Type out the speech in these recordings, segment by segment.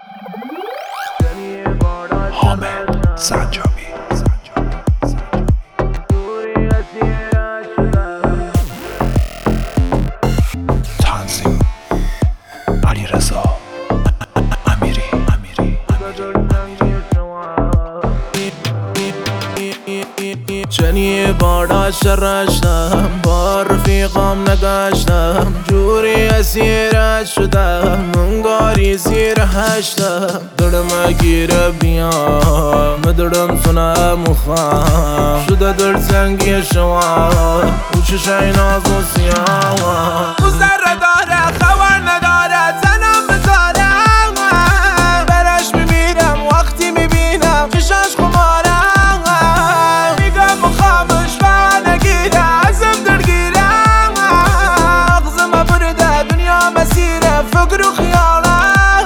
حامد سنجابی تنظیم علیرضا امیری چنی بارا شرشتم با رفیقام نگشتم جوری اسیرش شدم انگاری زیر هشتم دلم گیره بیام دلم سنم و خواهم شده دل سنگی شما و چشای ناز و سیاه او ذره داره خبر نداره تنم بذاره برش میمیرم وقتی میبینم چشاش خماره میگم خاموش و نگیره ازم دلگیره اغزم برده دنیا مسیره فکر و خیاله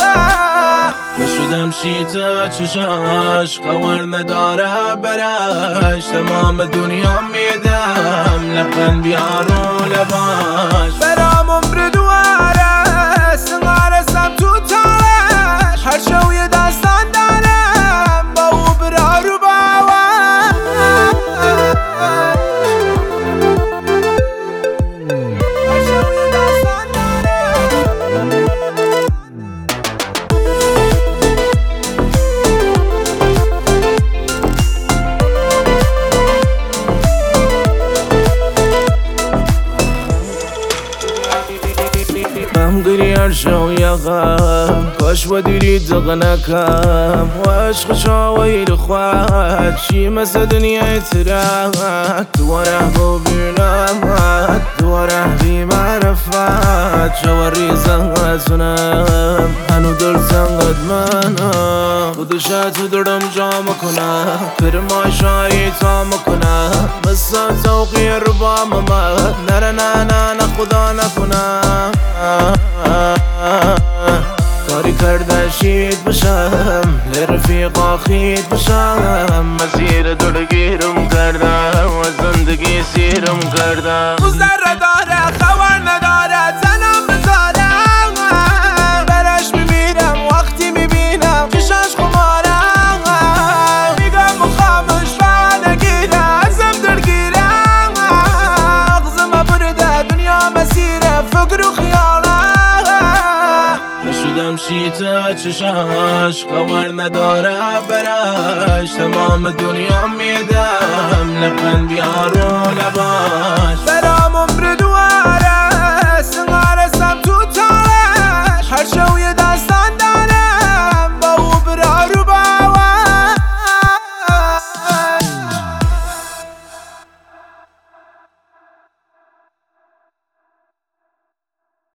شدم شیطه چشاش خبر نداره برش تمام دنیا میدم لبن بیار و لباش برام عمر دواره سنگارستم تو تارش هر شو یه داستان دارم با او برا رو باور هر شو یه داستان دارم هم گریر شو یقم کاش و دیری دقنکم و عشق شاویل خواد شی مثل دنیای ترک دواره ببینم دواره بی معرفت شو ریزم زنم هنو دل زنگد منم خودشت دلم جا مکنم کرما شایی تا مکنم مثل توقی ربا ممد نره نه نه نه خدا نکنم کاری کرده شید بشم لرفیقا خید بشم مسیر دلگیرم کردم و زندگی سیرم کردم او ذره داره خبر نداره تنم بذاره برش میمیرم وقتی میبینم چشاش خماره میگم خاموش و نگیره ازم دلگیره اغزم برده دنیا مسیره فکر و خیاله شدم شیطه چشاش خبر نداره برش تمام دنیا میدم لبن بیار و لباش برام عمر دواره سنگارستم تو تارش هر شو یه